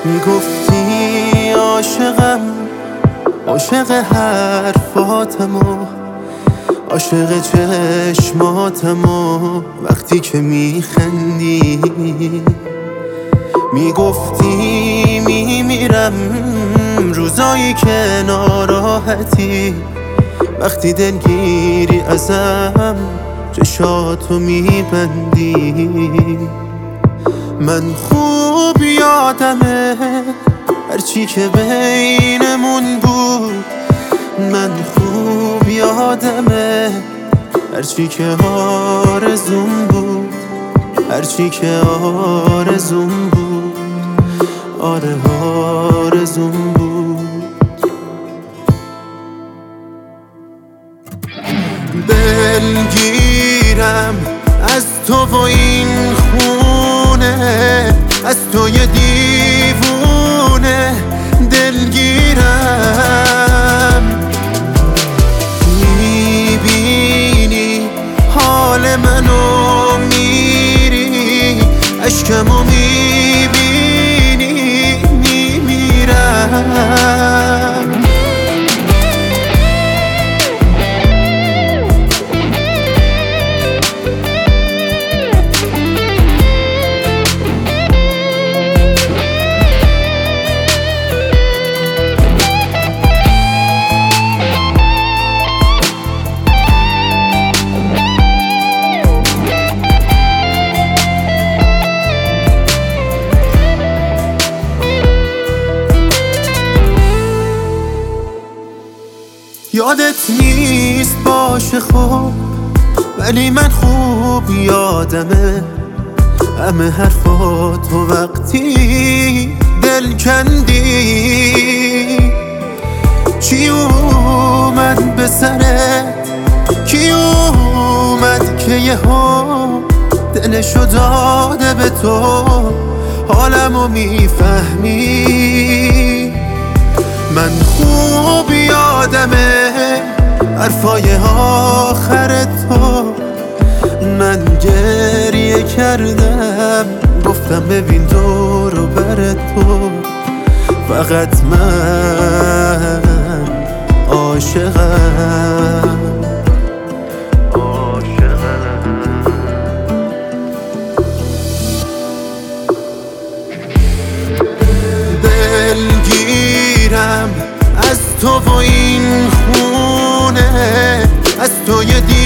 میگفتی عاشقم، عاشق حرفاتم و عاشق چشماتم و وقتی که میخندی میگفتی میمیرم روزایی که ناراحتی، وقتی دلگیری ازم چشاتو میبندی. من خوب یادمه هرچی که بینمون بود، من خوب یادمه هرچی که آرزوم بود، هرچی که آرزوم بود، آره آرزوم بود. دلگیرم از تو و این خونه، از تو یه دیوونه دلگیرم. میبینی حال منو، میری اشکمو میبینی میمیرم. یادت نیست باشه خب، ولی من خوب یادمه همه حرفاتو وقتی دل کندی. چی اومد به سرت، کی اومد که یهو دلشو داده به تو، حالمو میفهمی. من خوب یادمه حرفای آخر تو، من گریه کردم گفتم ببین دور و بر تو، فقط من عاشقم. دلگیرم از تو و این خونه، از تو یه